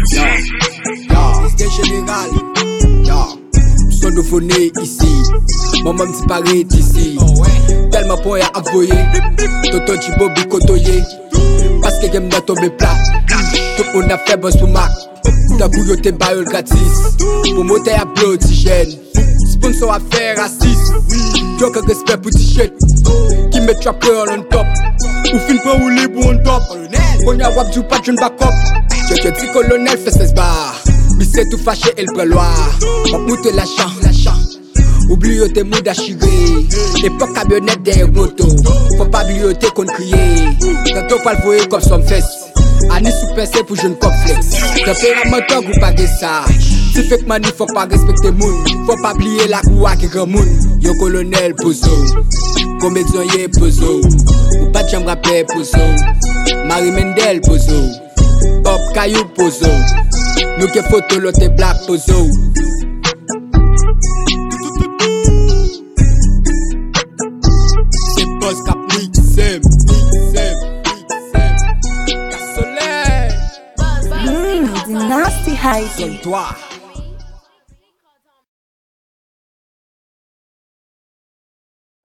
C'était général. Sonophoné ici. Maman me disparaît ici. Tellement point à avoyer. Toto Chibo bicotoyer. Parce que j'aime dans tomber plat. Tout on a fait boss pour Mac. D'un coup yo te baille gratis. Pour monter à bleu oxygène. Sponsor à faire à 6. Yo que respect pour t-shirt. Qui met trap girl on top. Ou fin pas rouler pour on top. On y a wap du patch on back up. Je dis colonel fait 16 bars. Mais c'est tout fâché et le préloir. On monte la champ. Oublie tes mots d'achiré. Époque camionnette derrière moto. Faut pas oublier qu'on crier. Tantôt pas le voyer comme son fesse. Anis sous PC pour jeune complexe. Tempéramental ou pas de ça. Si fait que mani faut pas respecter moun. Faut pas oublier la coua qui grand moun. Yo colonel pozo. Comédien yé pozo. Ou pas de chambre à paix pozo. Marie Mendel pozo. Bob Caillou pozo. Nous qui photo l'autre black pozo. C'est boss cap mixem. Nasty high. Comme toi.